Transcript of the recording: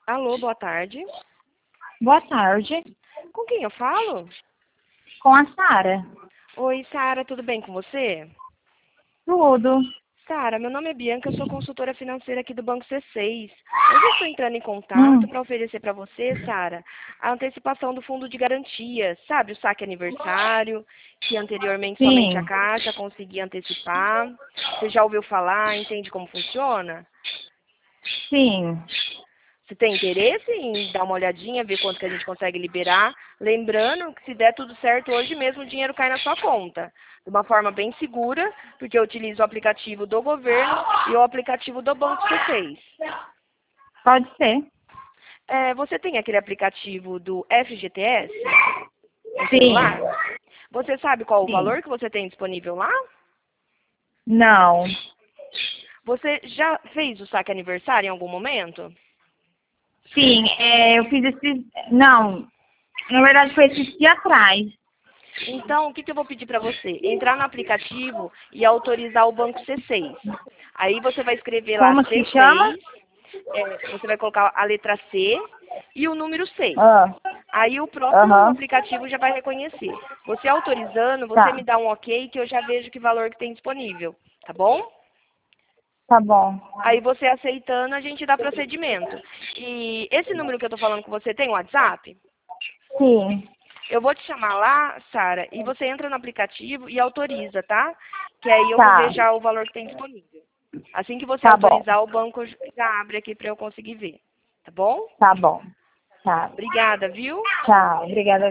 Alô, boa tarde. Boa tarde. Com quem eu falo? Com a Sara. Oi, Sara, tudo bem com você? Tudo. Sara, meu nome é Bianca, eu sou consultora financeira aqui do Banco C6. Hoje eu estou entrando em contato Hum, para oferecer para você, Sara, a antecipação do fundo de garantia. Sabe, o saque aniversário, que anteriormente somente a sim, Caixa conseguia antecipar. Você já ouviu falar, entende como funciona? sim. Você tem interesse em dar uma olhadinha, ver quanto que a gente consegue liberar? Lembrando que se der tudo certo, hoje mesmo o dinheiro cai na sua conta. De uma forma bem segura, porque eu utilizo o aplicativo do governo e o aplicativo do Banco C6. Pode ser. Você tem aquele aplicativo do FGTS no Sim, celular? Você sabe qual o sim. valor que você tem disponível lá? Não. Você já fez o saque aniversário em algum momento? Sim, eu fiz esse. Não, na verdade foi esse dia atrás. Então, o que eu vou pedir para você? Entrar no aplicativo e autorizar o Banco C6. Aí você vai escrever lá Como que chama? C6, você vai colocar a letra C e o número 6. Ah, Aí o próprio aham. aplicativo já vai reconhecer. Você autorizando, você me Tá, dá um ok que eu já vejo que valor que tem disponível, tá bom? tá bom. Aí você aceitando, a gente dá procedimento. E esse número que eu tô falando com você tem WhatsApp? Sim, Eu vou te chamar lá, Sara, e você entra no aplicativo e autoriza, tá? Que aí eu vou ver tá, já o valor que tem disponível. Assim que você tá bom, autorizar, o banco já abre aqui para eu conseguir ver. Tá bom? tá bom. Tá. Obrigada, viu? Tchau, obrigada.